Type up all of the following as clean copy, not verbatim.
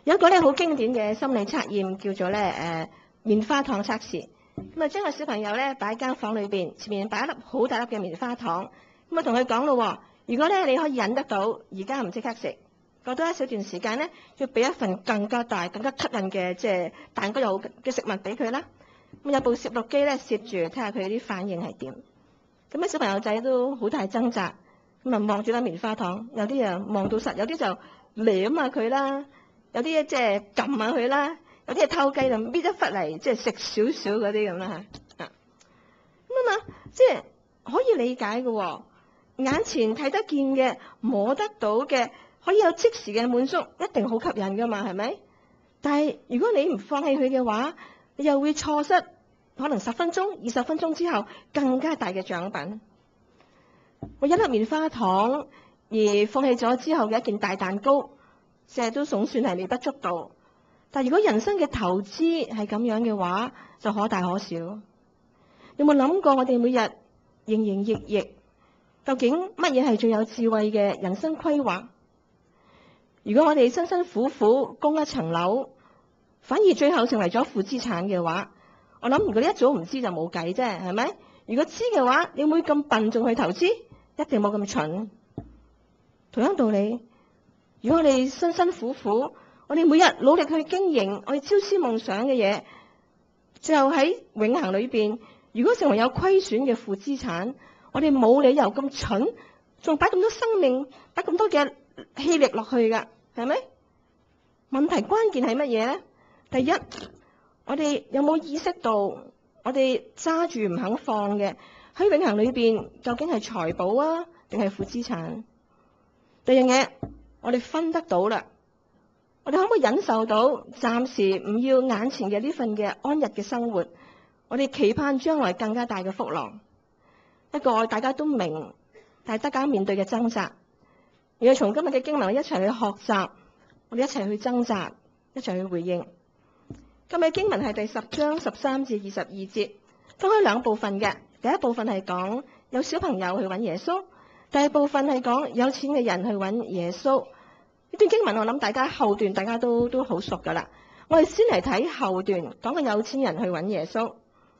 有一個咧好經典嘅心理測驗，叫做咧棉花糖測試。咁啊，將個小朋友咧擺喺間房裏邊，前面擺一粒好大粒嘅棉花糖。咁啊，同佢講咯，如果咧你可以忍得到，而家唔即刻食，過多一小段時間咧，要俾一份更加大、更加吸引嘅即係蛋糕又好嘅食物俾佢啦。咁有部攝錄機咧攝住，睇下佢啲反應係點。咁啲小朋友仔都好大掙扎，咁啊望住粒棉花糖，有啲啊望到實，有啲就舐下佢啦，有啲即係撳下佢啦，有啲係偷雞就搣一忽嚟，即係食少少嗰啲咁啦嚇。咁啊嘛，即係可以理解嘅喎。眼前睇得見嘅、摸得到嘅，可以有即時嘅滿足，一定好吸引噶嘛，係咪？但係如果你唔放棄佢嘅話，你又會錯失可能10分鐘、20分鐘之後更加大嘅獎品。為一粒棉花糖而放棄咗之後嘅一件大蛋糕，成日都總算係微不足道。但如果人生嘅投資係咁樣嘅話，就可大可小。有冇諗過我哋每日營營役役，究竟乜嘢係最有智慧嘅人生規劃？如果我哋辛辛苦苦供一層樓，反而最後成為咗負資產嘅話，我諗如果你一早唔知就冇計啫，係咪？如果知嘅話，你會咁笨仲去投資？一定冇咁蠢。同樣道理，如果我哋辛辛苦苦，我哋每日努力去經營我哋朝思夢想嘅嘢，最後喺永恆裏邊，如果成為有虧損嘅負資產，我哋冇理由咁蠢，仲擺咁多生命、擺咁多嘅氣力落去噶，係咪？問題關鍵係乜嘢咧？第一，我哋有冇意識到，我哋揸住唔肯放嘅喺永恆裏邊，究竟係財寶啊，定係負資產？第二樣嘢，我哋分得到啦，我哋可唔可以忍受到暫時唔要眼前嘅呢份嘅安逸嘅生活？我哋期盼將來更加大嘅福樂，一個大家都明，但係大家面對嘅掙扎。而係從今日嘅經文一齊去學習，我哋一齊去掙扎，一齊去回應。今日經文係第10章13至22節，分開兩部分嘅。第一部分係講有小朋友去揾耶穌，第二部分係講有錢嘅人去揾耶穌。呢段經文我諗大家後段大家都好熟噶啦。我哋先嚟睇後段，講個有錢人去揾耶穌。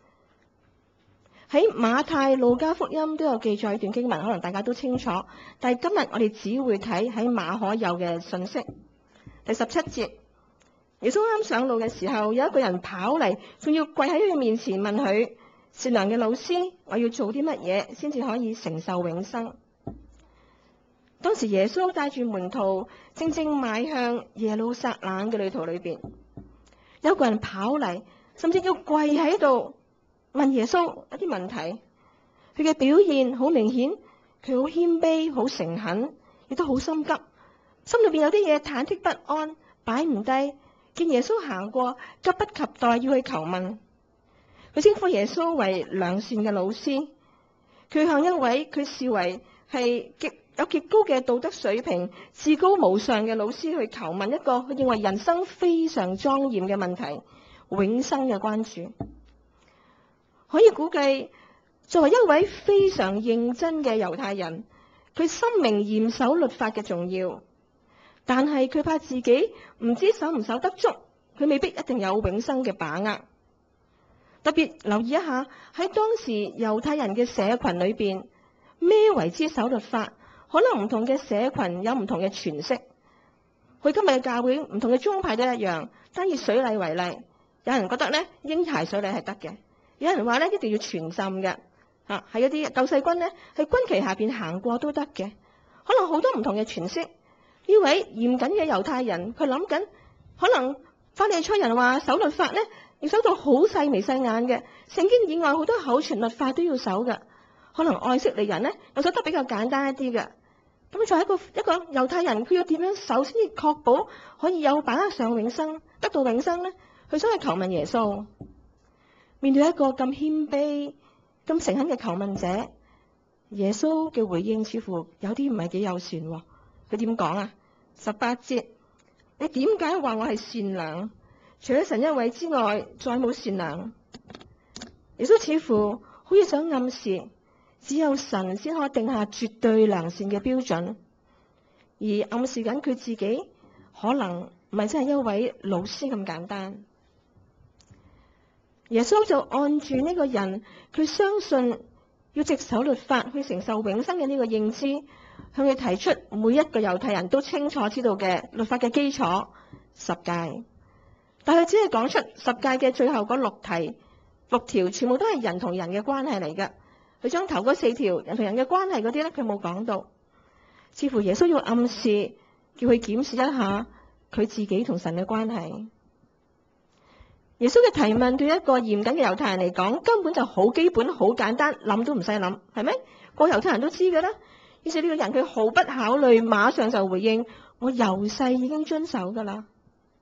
喺馬太、路加福音都有記載一段經文，可能大家都清楚。但係今日我哋只會睇喺馬可有嘅信息。第17節，耶穌啱上路嘅時候，有一個人跑嚟，仲要跪喺佢面前問佢：善良嘅老師，我要做啲乜嘢先至可以承受永生？當時耶穌帶住門徒，正邁向耶路撒冷嘅旅途裏邊，有個人跑嚟，甚至要跪喺度問耶穌一啲問題。佢嘅表現好明顯，佢好謙卑、好誠懇，亦都好心急，心裏邊有啲嘢忐忑不安，擺唔低。見耶穌行過，急不及待要去求問。佢稱呼耶穌為良善嘅老師，佢向一位佢視為係有極高嘅道德水平、至高無上嘅老師去求問一個佢認為人生非常莊嚴嘅問題，永生嘅關注。可以估計，作為一位非常認真嘅猶太人，佢深明嚴守律法嘅重要，但係佢怕自己唔知守唔守得足，佢未必一定有永生嘅把握。特別留意一下喺當時猶太人嘅社群裏邊，咩為之守律法？可能唔同嘅社群有唔同嘅詮釋。佢今日嘅教會唔同嘅宗派都一樣。單以水禮為例，有人覺得咧嬰孩水禮係得嘅，有人話咧一定要全浸嘅，係一啲救世軍咧喺軍旗下邊行過都得嘅。可能好多唔同嘅詮釋。呢位嚴謹嘅猶太人，佢諗緊，可能法利賽人話守律法咧要守到好細眉細眼嘅，聖經以外好多口傳律法都要守嘅。可能愛色利人咧又守得比較簡單一啲嘅。咁作為一個猶太人，佢要點樣守先至確保可以有把握上永生，得到永生呢？佢想去求問耶穌。面對一個咁謙卑、咁誠懇嘅求問者，耶穌嘅回應似乎有啲唔係幾友善。佢點講啊？18節，你點解話我係善良？除咗神一位之外，再冇善良。耶穌似乎好似想暗示，只有神先可以定下絕對良善嘅標準，而暗示緊佢自己可能唔係真係一位老師咁簡單。耶穌就按住呢個人，佢相信要藉守律法去承受永生嘅呢個認知，向佢提出每一個猶太人都清楚知道嘅律法嘅基礎十誡。但係只係講出十誡嘅最後嗰六條全部都係人同人嘅關係嚟嘅。佢將頭嗰4條人同人嘅關係嗰啲咧，佢冇講到。似乎耶穌要暗示叫佢檢視一下佢自己同神嘅關係。耶穌嘅提問對一個嚴謹嘅猶太人嚟講，根本就好基本、好簡單，諗都唔使諗，係咪？個猶太人都知㗎啦。於是呢個人佢毫不考慮，馬上就回應：我由細已經遵守㗎啦。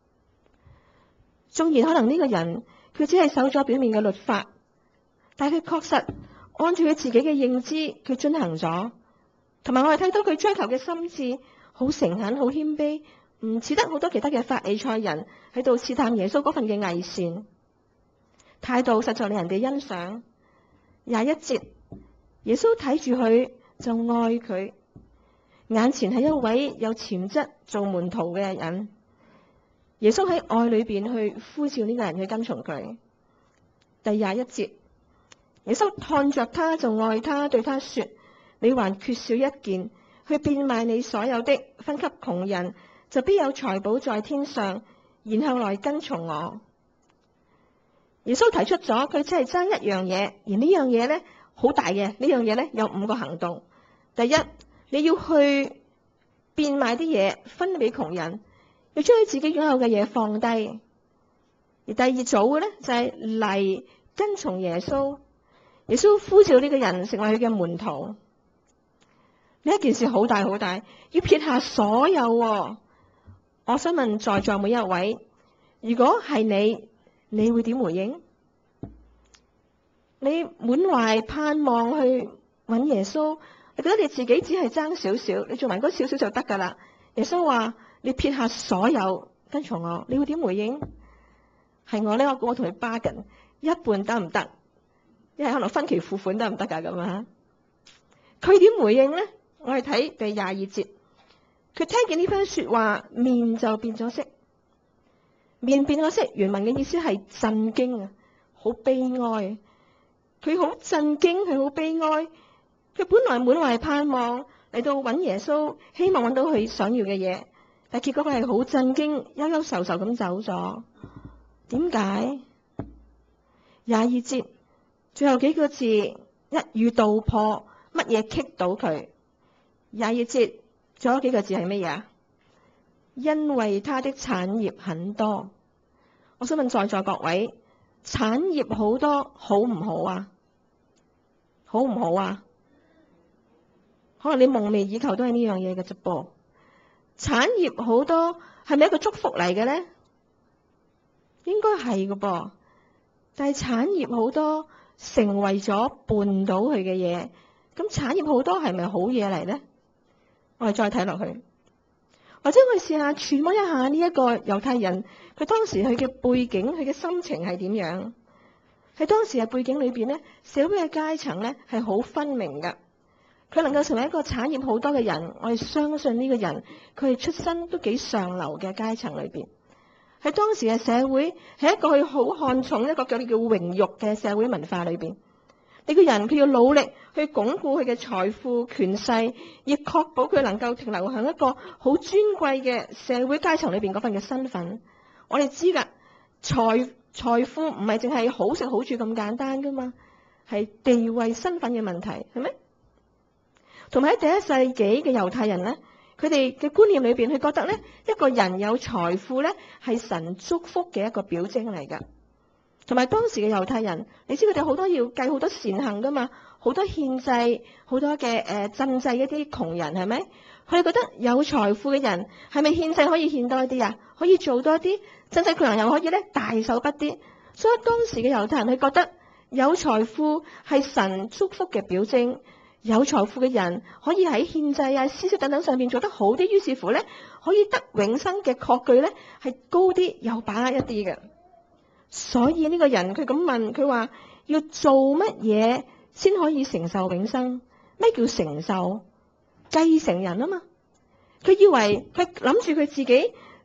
縱然可能呢個人佢只係守咗表面嘅律法，但係佢確實按住佢自己嘅認知，佢遵行咗。同埋我哋睇到佢追求嘅心志好誠懇、好謙卑，唔似得好多其他嘅法利賽人喺度試探耶穌嗰份嘅偽善態度，實在令人哋欣賞。21節，耶穌睇住佢就愛佢，眼前係一位有潛質做門徒嘅人。耶穌喺愛裏邊去呼召呢個人去跟從佢。第21節，耶穌看着他就愛他，對他說：你還缺少一件，去變賣你所有的，分給窮人，就必有財寶在天上，然後來跟從我。耶穌提出咗佢只係爭一樣嘢，而呢樣嘢咧好大嘅，呢樣嘢咧有5個行動。第一，你要去變賣啲嘢分俾窮人，要將你自己擁有嘅嘢放低。而第二組嘅咧就係嚟跟從耶穌。耶穌呼召呢個人成為佢嘅門徒。呢一件事好大好大，要撇下所有喎。我想問在座每一位，如果係你會點回應？你滿懷盼望去揾耶穌，你覺得你自己只係爭少少，你做埋嗰少少就得㗎啦。耶穌話你撇下所有跟從我，你會點回應？係我呢，我同你bargain一半得唔得？因為可能分期付款得唔得㗎咁啊？佢點回應呢？我哋睇第22節，佢聽見呢番說話，面就變咗色。面變咗色，原文嘅意思係震驚啊，好悲哀。佢好震驚，佢好悲哀。佢本來滿懷盼望嚟到揾耶穌，希望揾到佢想要嘅嘢，但結果佢係好震驚，憂憂愁愁咁走咗。點解？22節最後幾個字一語道破，乜嘢棘到佢？22節仲有幾個字係乜嘢？因為他的產業很多。我想問在座各位，產業好多好唔好啊？好唔好啊？可能你夢寐以求都係呢樣嘢嘅啫噃。產業好多係咪一個祝福嚟嘅咧？應該係嘅噃。但係產業好多成為咗絆倒佢嘅嘢，咁產業好多係咪好嘢嚟咧？我哋再睇落去，或者我哋試下揣摩一下呢一個猶太人，佢當時佢嘅背景，佢嘅心情係點樣？喺當時嘅背景裏邊咧，社會嘅階層咧係好分明㗎。佢能夠成為一個產業好多嘅人，我哋相信呢個人佢係出身都幾上流嘅階層裏邊。喺當時嘅社會係一個佢好看重一個叫榮辱嘅社會文化裏邊。呢個人佢要努力去鞏固佢嘅財富權勢，亦確保佢能夠停留喺一個好尊貴嘅社會階層裏邊嗰份嘅身份。我哋知㗎，財富唔係淨係好食好住咁簡單㗎嘛，係地位身份嘅問題，係咪？同埋喺第一世紀嘅猶太人咧，佢哋嘅觀念裏邊，佢覺得咧一個人有財富咧係神祝福嘅一個表徵嚟㗎。同埋當時嘅猶太人，你知佢哋好多要計好多善行㗎嘛，好多獻祭，好多嘅賑濟一啲窮人，係咪？佢哋覺得有財富嘅人係咪獻祭可以獻多啲啊？可以做多啲賑濟窮人，又可以咧大手筆啲。所以當時嘅猶太人佢覺得有財富係神祝福嘅表徵，有財富嘅人可以喺獻祭啊、施捨等等上面做得好啲，於是乎咧可以得永生嘅確據咧係高啲，有把握一啲嘅。所以呢個人佢咁問，佢話要做乜嘢先可以承受永生？咩叫承受？繼承人啊嘛。佢以為佢諗住佢自己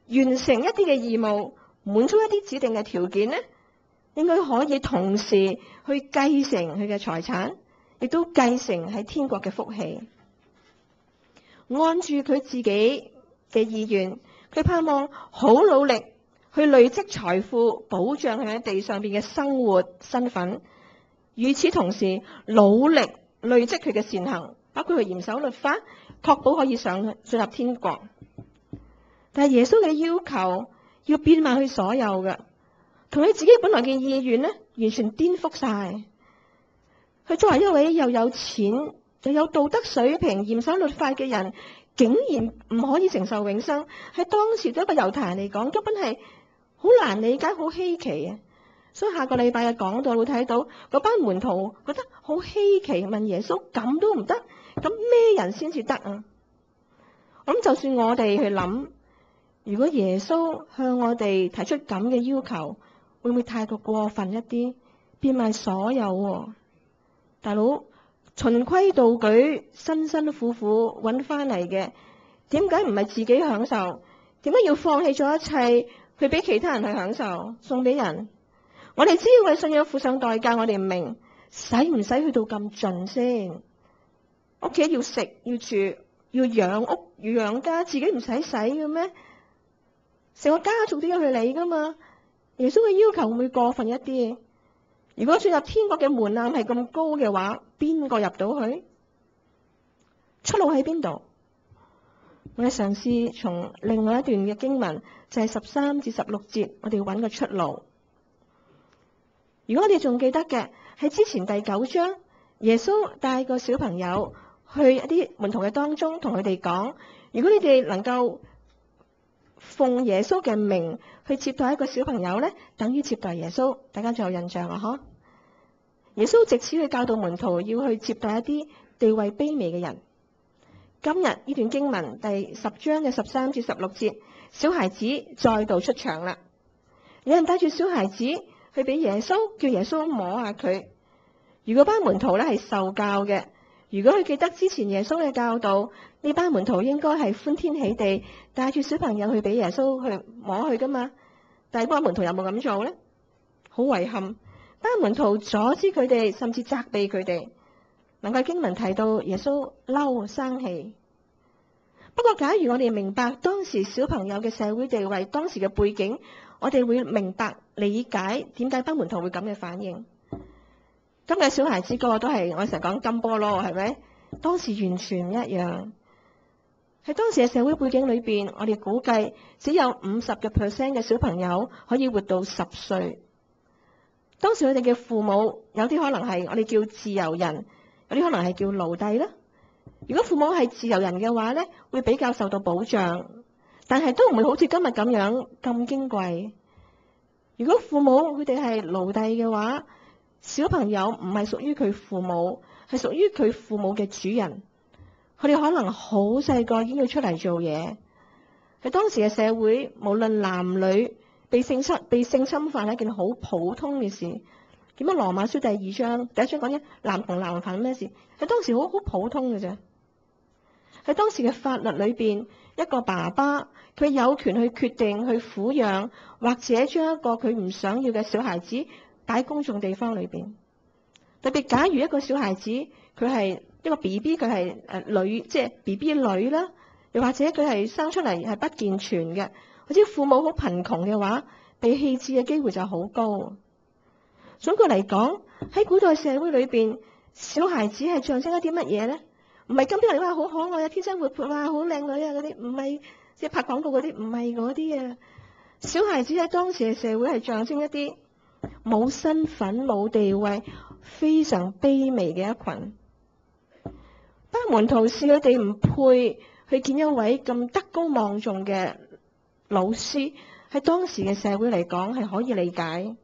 完成一啲嘅義務，滿足一啲指定嘅條件呢，應該可以同時去繼承佢嘅財產，亦都繼承喺天國嘅福氣。按住佢自己嘅意願，佢盼望好努力去累積財富，保障佢喺地上邊嘅生活身份。與此同時，努力累積佢嘅善行，包括佢嚴守律法，確保可以進入天國。但係耶穌嘅要求要變賣佢所有嘅，同佢自己本來嘅意願呢，完全顛覆晒。佢作為一位又有錢又有道德水平、嚴守律法嘅人，竟然唔可以承受永生，喺當時對一個猶太人嚟講，根本係好難理解、好稀奇啊！所以下個禮拜嘅講道會睇到嗰班門徒覺得好稀奇，問耶穌咁都唔得，咁咩人先至得啊？我諗就算我哋去諗，如果耶穌向我哋提出咁嘅要求，會唔會太過過分一啲？變賣所有喎，大佬循規蹈矩、辛辛苦苦揾翻嚟嘅，點解唔係自己享受？點解要放棄咗一切去俾其他人去享受，送俾人？我哋只要為信仰付上代價，我哋唔明使唔使去到咁盡先？屋企要食要住要養屋要養家，自己唔使使嘅咩？成個家族都要去理噶嘛？耶穌嘅要求會唔會過分一啲？如果進入天國嘅門檻係咁高嘅話，邊個入到去？出路喺邊度？我哋嘗試從另外一段嘅經文，就係13至16節，我哋揾個出路。如果我哋仲記得嘅，喺之前第9章，耶穌帶個小朋友去一啲門徒嘅當中，同佢哋講：如果你哋能夠奉耶穌嘅名去接待一個小朋友呢，等於接待耶穌。大家仲有印象啊？嗬！耶穌藉此去教導門徒要去接待一啲地位卑微嘅人。今日呢段經文第10章嘅13至16節，小孩子再度出場啦。有人帶住小孩子去俾耶穌，叫耶穌摸下佢。如果班門徒咧係受教嘅，如果佢記得之前耶穌嘅教導，呢班門徒應該係歡天喜地帶住小朋友去俾耶穌去摸佢噶嘛。但係班門徒有冇咁做呢？好遺憾，班門徒阻止佢哋，甚至責備佢哋。能夠經文提到耶穌嬲生氣。不過假如我哋明白當時小朋友嘅社會地位，當時嘅背景，我哋會明白理解點解班門徒會咁嘅反應。今日小孩子個個都係我成日講金波咯，係咪？當時完全唔一樣。喺當時嘅社會背景裏邊，我哋估計只有50% 嘅小朋友可以活到10歲。當時佢哋嘅父母有啲可能係我哋叫自由人，有啲可能係叫奴隸啦。如果父母係自由人嘅話咧，會比較受到保障，但係都唔會好似今日咁樣咁矜貴。如果父母佢哋係奴隸嘅話，小朋友唔係屬於佢父母，係屬於佢父母嘅主人。佢哋可能好細個已經要出嚟做嘢。喺當時嘅社會，無論男女被性侵犯係一件好普通嘅事。點解羅馬書第1章講嘅男同男犯咩事？喺當時好普通嘅啫。喺當時嘅法律裏邊，一個爸爸佢有權去決定去撫養，或者將一個佢唔想要嘅小孩子擺喺公眾地方裏邊。特別假如一個小孩子佢係一個 BB， 佢係女，即係 BB 女啦，又或者佢係生出嚟係不健全嘅，或者父母好貧窮嘅話，被棄置嘅機會就好高。總括嚟講，喺古代社會裏邊，小孩子係象徵一啲乜嘢咧？唔係今天你話好可愛啊，天真活潑啊，好靚女啊嗰啲，唔係即係拍廣告嗰啲，唔係嗰啲啊。小孩子喺當時嘅社會係象徵一啲冇身份、冇地位、非常卑微嘅一群。班門徒視佢哋唔配去見一位咁德高望重嘅老師，喺當時嘅社會嚟講係可以理解。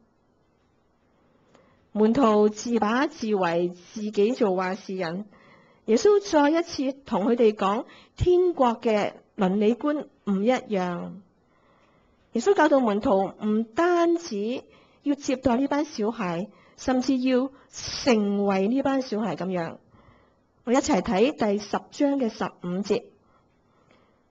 門徒自把自為，自己做話事人。耶穌再一次同佢哋講，天國嘅倫理觀唔一樣。耶穌教導門徒唔單止要接待呢班小孩，甚至要成為呢班小孩咁樣。我一齊睇第10章嘅15節。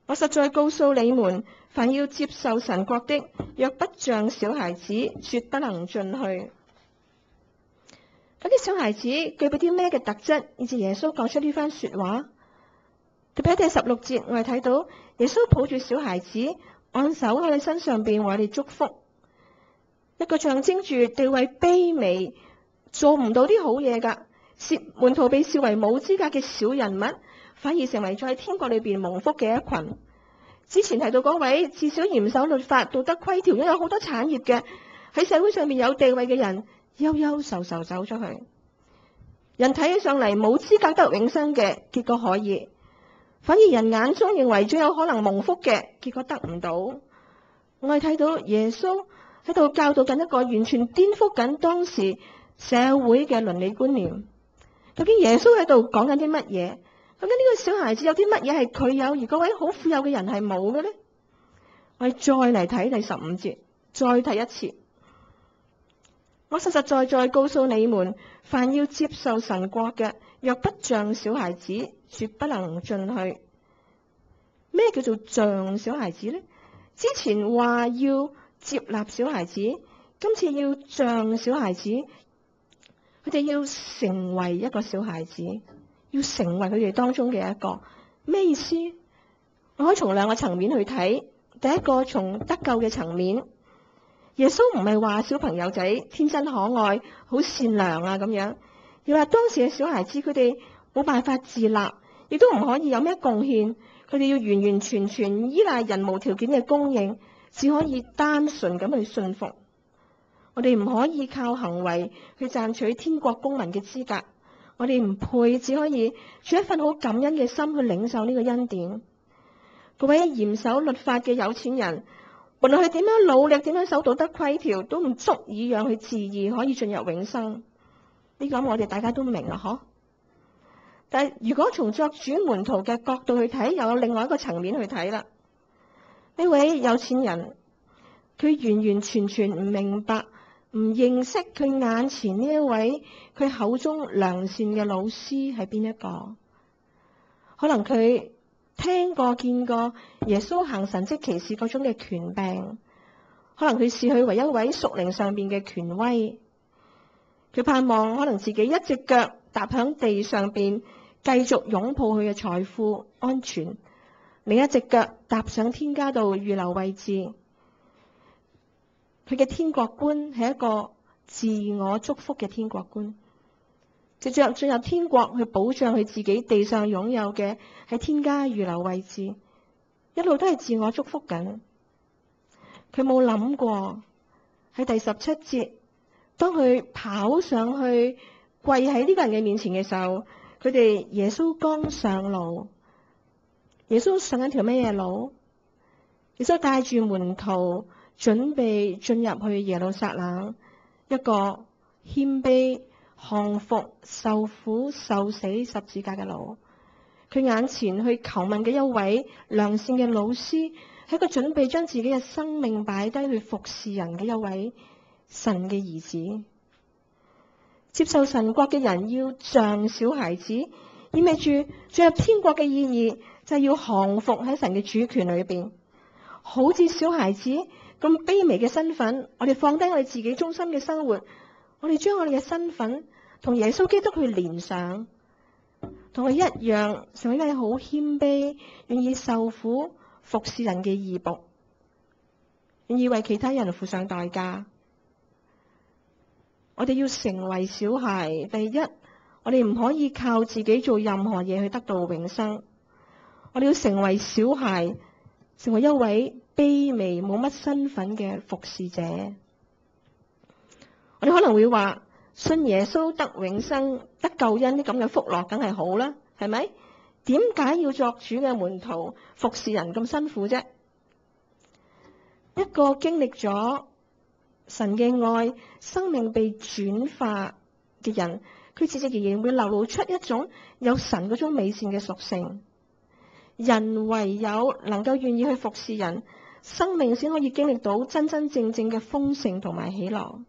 我實在告訴你們，凡要接受神國的，若不像小孩子，絕不能進去。嗰啲小孩子具備啲咩嘅特質，以至耶穌講出呢番說話？特別喺第16節，我哋睇到耶穌抱住小孩子，按手喺佢身上邊為我哋祝福。一個象徵住地位卑微、做唔到啲好嘢噶，門徒被視為冇資格嘅小人物，反而成為咗喺天國裏邊蒙福嘅一群。之前提到嗰位至少嚴守律法、道德規條，擁有好多產業嘅，喺社會上面有地位嘅人，憂憂愁愁走咗去。人睇起上嚟冇資格得永生嘅，結果可以；反而人眼中認為最有可能蒙福嘅，結果得唔到。我哋睇到耶穌喺度教導緊一個完全顛覆緊當時社會嘅倫理觀念。究竟耶穌喺度講緊啲乜嘢？究竟呢個小孩子有啲乜嘢係佢有，而嗰位好富有嘅人係冇嘅呢？我哋再嚟睇第15節，再睇一次。我實實在在告訴你們，凡要接受神國嘅，若不像小孩子，絕不能進去。咩叫做像小孩子呢？之前話要接納小孩子，今次要像小孩子，佢哋要成為一個小孩子，要成為佢哋當中嘅一個。咩意思？我可以從兩個層面去睇。第一個從得救嘅層面，耶穌唔係話小朋友仔天真可愛、好善良啊咁樣，而話當時嘅小孩子佢哋冇辦法自立，亦都唔可以有咩貢獻，佢哋要完完全全依賴人無條件嘅供應，只可以單純咁去信服。我哋唔可以靠行為去賺取天國公民嘅資格，我哋唔配，只可以存一份好感恩嘅心去領受呢個恩典。各位嚴守律法嘅有錢人，無論佢點樣努力，點樣守道德規條，都唔足以讓佢自義可以進入永生。呢個我哋大家都明啦，嗬。但係如果從作主門徒嘅角度去睇，又有另外一個層面去睇啦。呢位有錢人，佢完完全全唔明白、唔認識佢眼前呢一位佢口中良善嘅老師係邊一個。可能佢聽過見過耶穌行神蹟奇事嗰種嘅權柄，可能佢視佢為一位屬靈上邊嘅權威。佢盼望可能自己一隻腳踏響地上邊，繼續擁抱佢嘅財富安全，另一隻腳踏上天家度預留位置。佢嘅天國觀係一個自我祝福嘅天國觀，藉着進入天國去保障佢自己地上擁有嘅喺天家預留位置，一路都係自我祝福緊。佢冇諗過喺第17節，當佢跑上去跪喺呢個人嘅面前嘅時候，佢哋耶穌剛上路。耶穌上緊條咩嘢路？耶穌帶住門徒準備進入去耶路撒冷，一個謙卑、降服、受苦、受死十字架嘅路。佢眼前去求問嘅一位良善嘅老師，係一個準備將自己嘅生命擺低去服侍人嘅一位神嘅兒子。接受神國嘅人要像小孩子，意味住進入天國嘅意義就係要降服喺神嘅主權裏邊，好似小孩子咁卑微嘅身份，我哋放低我哋自己忠心嘅生活，我哋將我哋嘅身份同耶穌基督去連上，同佢一樣成為一位好謙卑、願意受苦服侍人嘅義僕，願意為其他人付上代價。我哋要成為小孩，第一，我哋唔可以靠自己做任何嘢去得到永生。我哋要成為小孩，成為一位卑微冇乜身份嘅服侍者。我哋可能會話，信耶穌得永生、得救恩啲咁嘅福樂，梗係好啦，係咪？點解要作主嘅門徒服侍人咁辛苦啫？一個經歷咗神嘅愛，生命被轉化嘅人，佢自然而然會流露出一種有神嗰種美善嘅屬性。人唯有能夠願意去服侍人，生命先可以經歷到真真正正嘅豐盛同埋喜樂。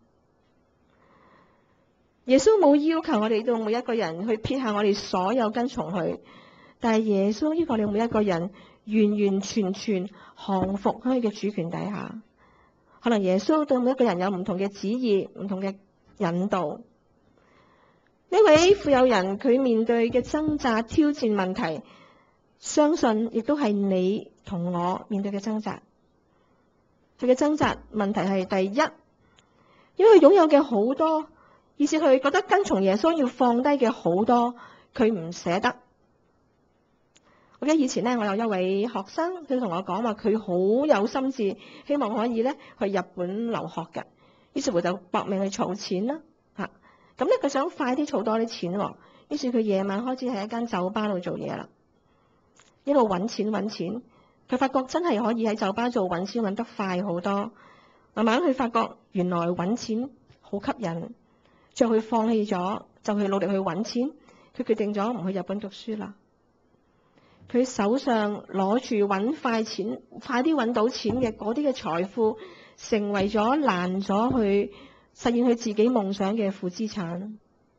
耶穌冇要求我哋到每一個人去撇下我哋所有跟從佢，但係耶穌要求我哋每一個人完完全全降服喺佢嘅主權底下。可能耶穌對每一個人有唔同嘅旨意，唔同嘅引導。呢位富有人佢面對嘅掙扎、挑戰、問題，相信亦都係你同我面對嘅掙扎。佢嘅掙扎問題係第一，因為佢擁有嘅好多，以至佢覺得跟從耶穌要放低嘅好多，佢唔捨得。我記得以前咧，我有一位學生，佢同我講話，佢好有心志，希望可以咧去日本留學嘅，於是乎就搏命去儲錢啦。咁咧佢想快啲儲多啲錢喎，於是佢夜晚開始喺一間酒吧度做嘢啦，一路揾錢。佢發覺真係可以喺酒吧做揾錢揾得快好多。慢慢佢發覺原來揾錢好吸引，最後佢放棄咗，就去努力去揾錢。佢決定咗唔去日本讀書啦。佢手上攞住揾快錢、快啲揾到錢嘅嗰啲嘅財富，成為咗難咗去實現佢自己夢想嘅負資產。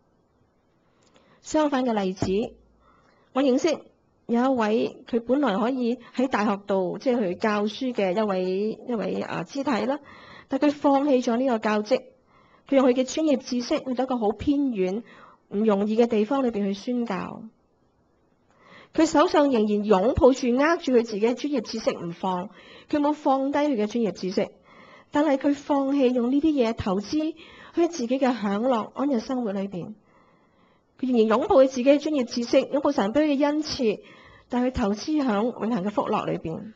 相反嘅例子，我認識有一位佢本來可以喺大學度即係去教書嘅一位肢體啦，但佢放棄咗呢個教職，佢用佢嘅專業知識去到一個好偏遠、唔容易嘅地方裏邊去宣教。佢手上仍然擁抱住握住佢自己嘅專業知識唔放，佢冇放低佢嘅專業知識，但係佢放棄用呢啲嘢投資喺自己嘅享樂安逸生活裏邊。佢仍然擁抱佢自己嘅專業知識，擁抱神俾佢嘅恩賜，但係佢投資響永恆嘅福樂裏邊。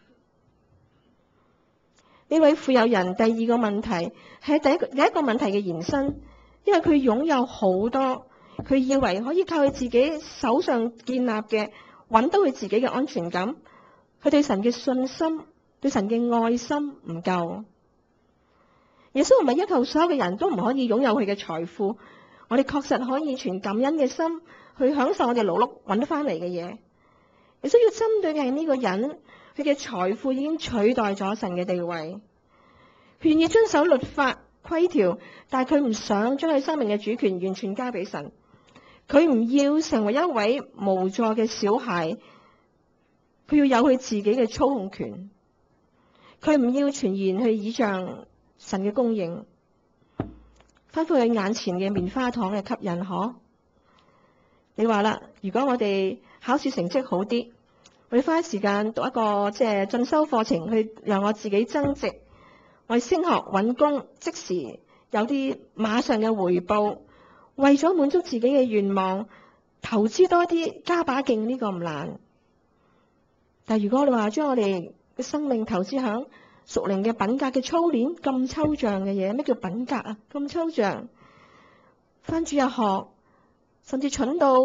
呢位富有人第二個問題係第一個問題嘅延伸，因為佢擁有好多，佢以為可以靠佢自己手上建立嘅揾到佢自己嘅安全感，佢對神嘅信心、對神嘅愛心唔夠。耶穌唔係要求所有嘅人都唔可以擁有佢嘅財富，我哋確實可以存感恩嘅心去享受我哋勞碌揾得翻嚟嘅嘢。耶穌要針對嘅係呢個人，佢嘅財富已經取代咗神嘅地位，佢願意遵守律法規條，但係佢唔想將佢生命嘅主權完全交俾神。佢唔要成為一位無助嘅小孩，佢要有佢自己嘅操控權。佢唔要全然去倚仗神嘅供應，翻返去眼前嘅棉花糖嘅吸引可。你話啦，如果我哋考試成績好啲，我哋花時間讀一個進修課程，去讓我自己增值，我哋升學揾工，即時有啲馬上嘅回報。為咗滿足自己嘅願望，投資多啲，加把勁，呢個唔難。但如果你話將我哋嘅生命投資響屬靈嘅品格嘅操練，咁抽象嘅嘢，咩叫品格啊？咁抽象，返主日學，甚至蠢到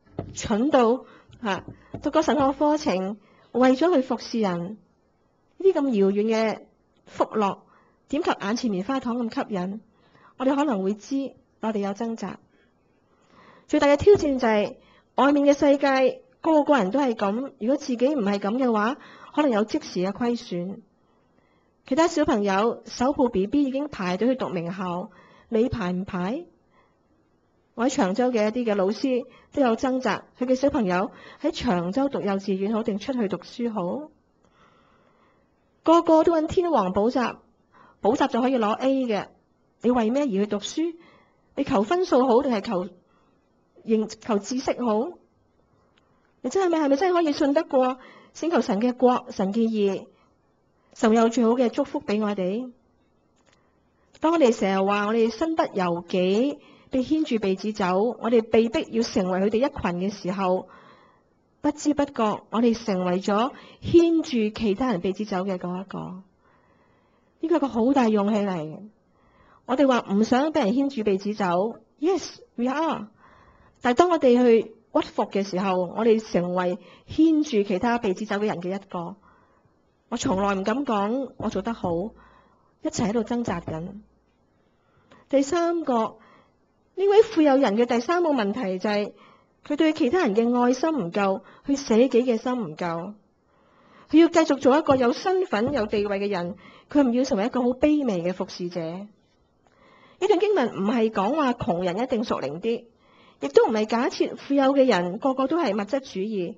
讀個神學課程，為咗去服侍人，呢啲咁遙遠嘅福樂，點及眼前棉花糖咁吸引？我哋可能會知。我哋有掙扎，最大嘅挑戰就係外面嘅世界，個個人都係咁。如果自己唔係咁嘅話，可能有即時嘅虧損。其他小朋友手抱 BB 已經排隊去讀名校，你排唔排？我喺長洲嘅一啲嘅老師都有掙扎，佢嘅小朋友喺長洲讀幼稚園好定出去讀書好？個個都揾天王補習，補習就可以攞 A 嘅，你為咩而去讀書？你求分數好定係求知識好？你係咪真係可以信得過？先求神嘅國、神嘅義，神有最好嘅祝福俾我哋。當我哋成日話我哋身不由己，被牽住鼻子走，我哋被逼要成為佢哋一群嘅時候，不知不覺我哋成為咗牽住其他人鼻子走嘅嗰一個。呢個係個好大勇氣嚟。我哋話唔想俾人牽住鼻子走 ，Yes we are。但係當我哋去屈服嘅時候，我哋成為牽住其他鼻子走嘅人嘅一個。我從來唔敢講我做得好，一齊喺度掙扎緊。第三個，呢位富有人嘅第三個問題就係佢對其他人嘅愛心唔夠，去捨己嘅心唔夠。佢要繼續做一個有身份有地位嘅人，佢唔要成為一個好卑微嘅服侍者。呢段經文唔係講話窮人一定屬靈啲，亦都唔係假設富有嘅人個個都係物質主義，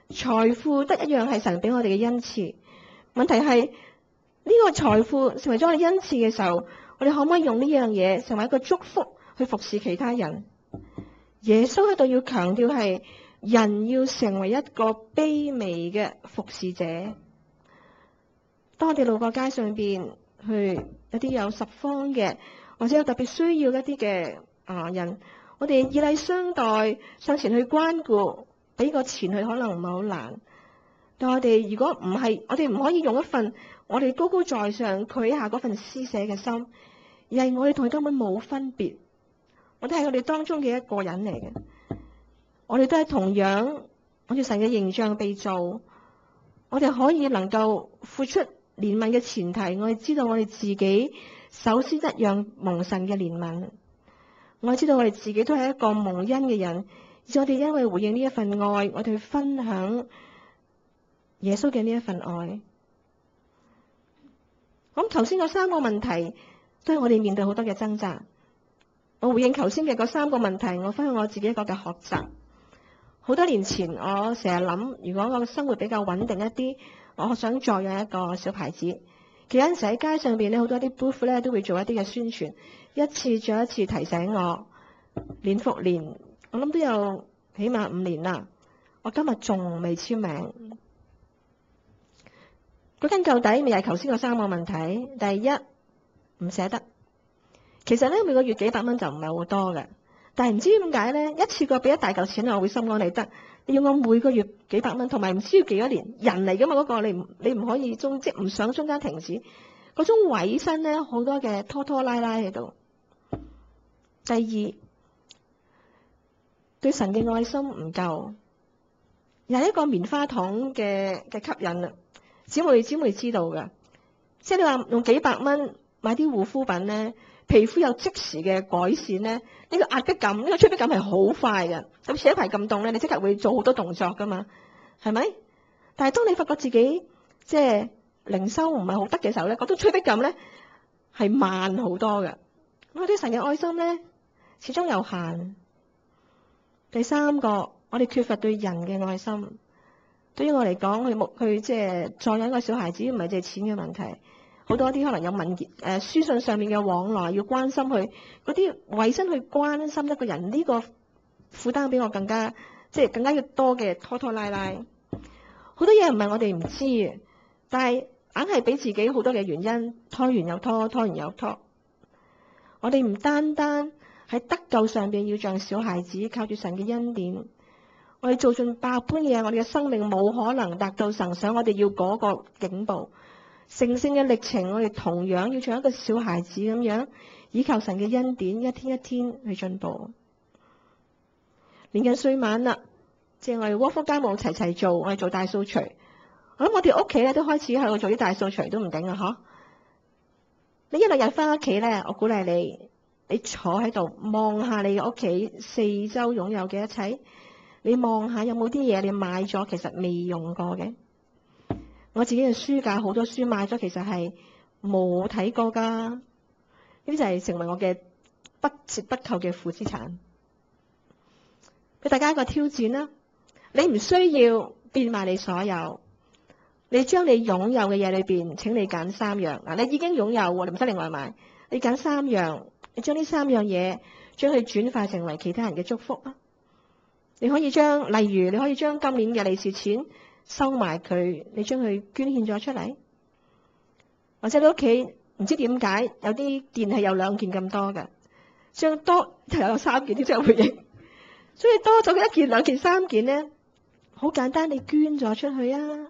財富得一樣係神俾我哋嘅恩賜。問題係呢個財富成為咗我哋恩賜嘅時候，我哋可唔可以用呢樣嘢成為一個祝福去服侍其他人？耶穌喺度要強調係人要成為一個卑微嘅服侍者。當我哋路過街上邊去一啲有拾荒嘅或者有特別需要一啲嘅人，我哋以禮相待，上前去關顧，俾個錢佢可能唔係好難。但我哋如果唔係，我哋唔可以用一份我哋高高在上佢下嗰份施捨嘅心，而係我哋同佢根本冇分別。我哋係我哋當中嘅一個人嚟嘅，我哋都係同樣按照神嘅形象被造。我哋可以能夠付出憐憫嘅前提，我哋知道我哋自己首先一樣蒙神嘅憐憫。我哋知道我哋自己都係一個蒙恩嘅人，而且我哋因為回應呢一份愛，我哋去分享耶穌嘅呢一份愛。咁頭先嗰三個問題都係我哋面對好多嘅掙扎。我回應頭先嘅嗰三個問題，我分享我自己一個嘅學習。好多年前我成日諗，如果我嘅生活比較穩定一啲，我想再養一個小孩子。其實有陣時喺街上邊咧，好多啲 booth 咧都會做一啲嘅宣傳，一次再一次提醒我，年復年，我諗都有起碼5年啦。我今日仲未簽名。嗰根究底咪係頭先嗰三個問題。第一，唔捨得。其實咧每個月幾百蚊就唔係好多嘅，但係唔知點解咧，一次過俾一大嚿錢我會心安理得。你要我每個月幾百蚊，同埋唔知要幾多年，人嚟噶嘛嗰個，你唔可以即唔想中間停止。嗰種委身咧，好多嘅拖拖拉拉喺度。第二，對神嘅愛心唔夠，又係一個棉花糖嘅吸引啦。姊妹知道噶，即係你話用幾百蚊買啲護膚品咧，皮膚有即時嘅改善咧，呢個壓迫感，呢個催迫感係好快嘅。咁前一排咁凍咧，你即刻會做好多動作噶嘛，係咪？但係當你發覺自己即係靈修唔係好得嘅時候咧，嗰種催迫感咧係慢好多嘅。我對神嘅愛心咧始終有限。第三個，我哋缺乏對人嘅愛心。對於我嚟講，去即係再養一個小孩子，唔係借錢嘅問題。好多啲可能有書信上面嘅往來，要關心佢嗰啲委身去關心一個人，呢個負擔比我更加要多嘅拖拖拉拉。好多嘢唔係我哋唔知嘅，但係硬係俾自己好多嘅原因拖完又拖，拖完又拖。我哋唔單單喺得救上邊要像小孩子，靠住神嘅恩典，我哋做盡百般嘢，我哋嘅生命冇可能達到神想我哋要嗰個境步。成聖嘅歷程，我哋同樣要像一個小孩子咁樣，依靠神嘅恩典，一天一天去進步。年近歲晚啦，即係我哋窩夫家務齊齊做，我哋做大掃除。我諗我哋屋企咧都開始喺度做啲大掃除都唔定啊！嗬，你一兩日翻屋企咧，我鼓勵你坐喺度望下你嘅屋企四周擁有嘅一切，你望下有冇啲嘢你買咗其實未用過嘅。我自己嘅書架好多書買咗，其實係冇睇過噶。呢啲就係成為我嘅不折不扣嘅負資產。俾大家一個挑戰啦，你唔需要變賣你所有，你將你擁有嘅嘢裏邊，請你揀3樣。嗱，你已經擁有喎，你唔使另外買。你揀3樣，你將呢3樣嘢將佢轉化成為其他人嘅祝福啊！你可以將，例如你可以將今年嘅利是錢收埋佢，你將佢捐獻咗出嚟，或者你屋企唔知點解有啲件係有2件咁多嘅，將多就有3件，啲即係回應，所以多咗1件、2件、3件咧，好簡單，你捐咗出去啊！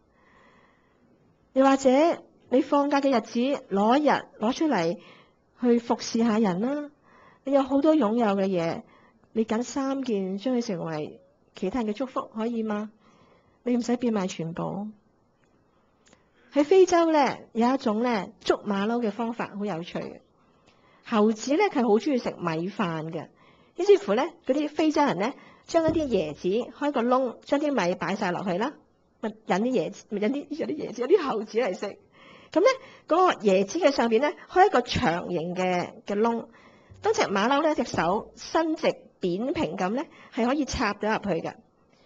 又或者你放假嘅日子攞一日攞出嚟去服侍下人啦，你有好多擁有嘅嘢，你揀3件將佢成為其他人嘅祝福，可以嗎？你唔使變賣全部。喺非洲咧有一種咧捉馬騮嘅方法，好有趣嘅。猴子咧佢好中意食米飯嘅，於是乎咧嗰啲非洲人咧將一啲椰子開個窿，將啲米擺晒落去啦，咪引啲椰子，咪引啲椰子，有啲猴子嚟食。咁咧嗰個椰子嘅上邊咧開一個長形嘅窿，當隻馬騮咧隻手伸直扁平咁咧係可以插咗入去嘅。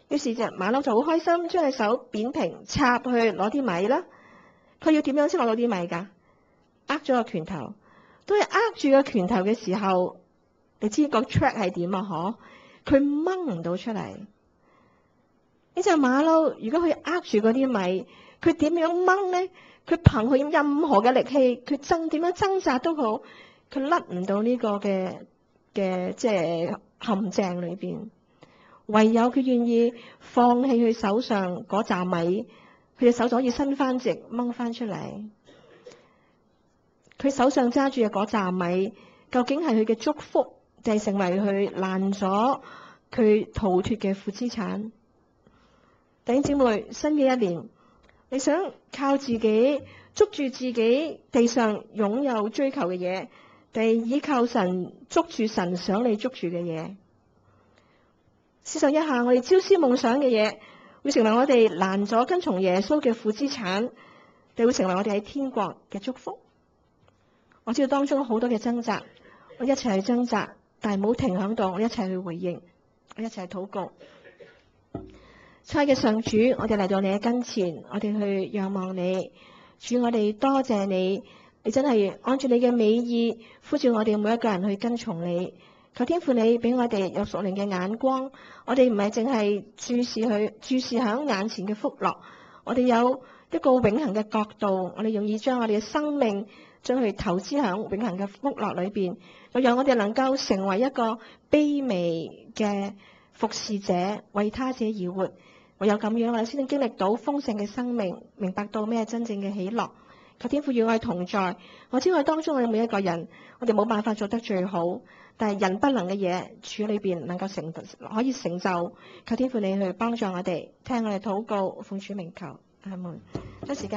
於是隻馬騮就好開心，將隻手扁平插去攞啲米啦。佢要點樣先攞到啲米㗎？握咗個拳頭。當佢握住個拳頭嘅時候，你知個 track 係點啊？嗬，佢掹唔到出嚟。呢隻馬騮如果佢握住嗰啲米，佢點樣掹咧？佢憑佢任何嘅力氣，佢點樣掙扎都好，佢甩唔到呢個嘅即係陷阱裏邊。唯有佢願意放棄佢手上嗰紮米，佢隻手就可以伸翻直掹翻出嚟。佢手上揸住嘅嗰紮米，究竟係佢嘅祝福，定係成為佢爛咗佢逃脫嘅負資產？弟兄姊妹，新嘅一年，你想靠自己捉住自己地上擁有追求嘅嘢，定係依靠神捉住神想你捉住嘅嘢？試想一下，我哋朝思夢想嘅嘢，會成為我哋難咗跟從耶穌嘅負資產，定會成為我哋喺天國嘅祝福？我知道當中好多嘅掙扎，我一齊去掙扎，但係唔好停響度，我一齊去回應，我一齊去禱告。親愛嘅上主，我哋嚟到你嘅跟前，我哋去仰望你。主，我哋多謝你，你真係按住你嘅美意呼召我哋每一個人去跟從你。求天父你俾我哋有屬靈嘅眼光，我哋唔係淨係注視響眼前嘅福樂，我哋有一個永恆嘅角度，我哋容易將我哋嘅生命將佢投資響永恆嘅福樂裏邊，又讓我哋能夠成為一個卑微嘅服侍者，為他者而活。唯有咁樣，我哋先能經歷到豐盛嘅生命，明白到咩真正嘅喜樂。求天父與我哋同在。我知我當中我哋每一個人，我哋冇辦法做得最好，但係人不能嘅嘢，主裏邊能夠可以成就。求天父你去幫助我哋，聽我哋禱告，奉主名求，阿門。將時間。